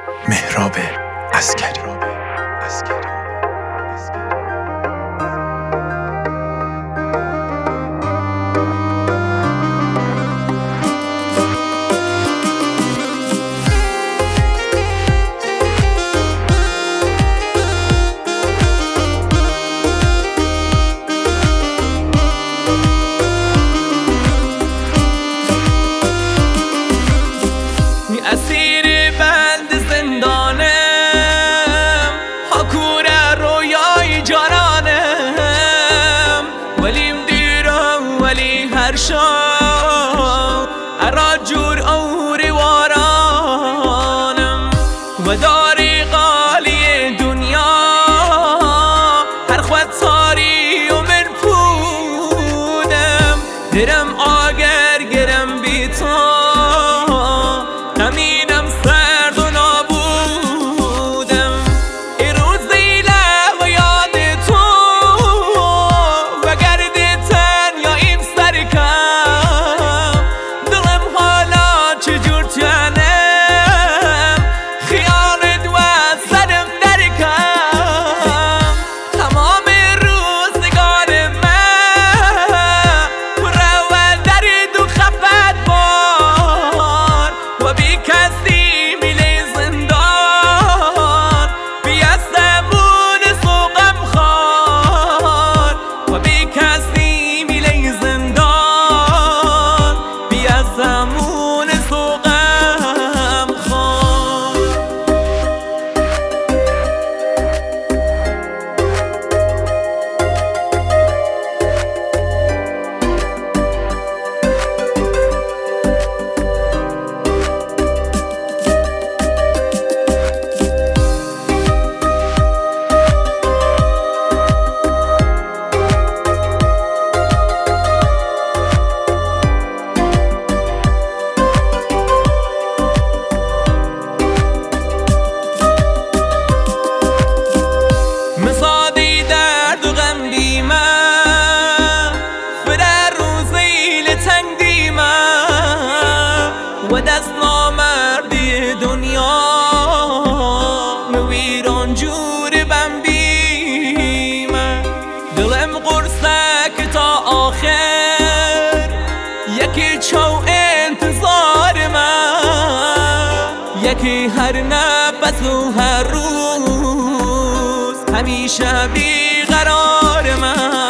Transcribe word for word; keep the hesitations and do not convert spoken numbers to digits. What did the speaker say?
مهراب عسکری. اسیر بند زندانم، حکور رویای جانانم، ولیم دیرم ولی هر شام ارا جور اوری وارانم و داری قالی دنیا هر خود ساری و من پودم درم آگر گرم بیتان همینم سرد و نابودم. این روز دیله و یاد تو و گرد تن یا این سرکم دلم حالا چجور تنم خیالت و سرم درکم تمام روزگار من پر و درد و خفت بار و بی کسی میلی زندان بی اسمون سوقم خار و بی کسی میلی زندان بی اسمون سوقم خار. مزادی درد و غم دیمه فرر روزی لتنگ دیمه و دست نامردی دنیا نویران جور بم بیمه دلم قرصه که تا آخر یکی چو انتظار من یکی هر نفس و هر روز همیشه بیقرار من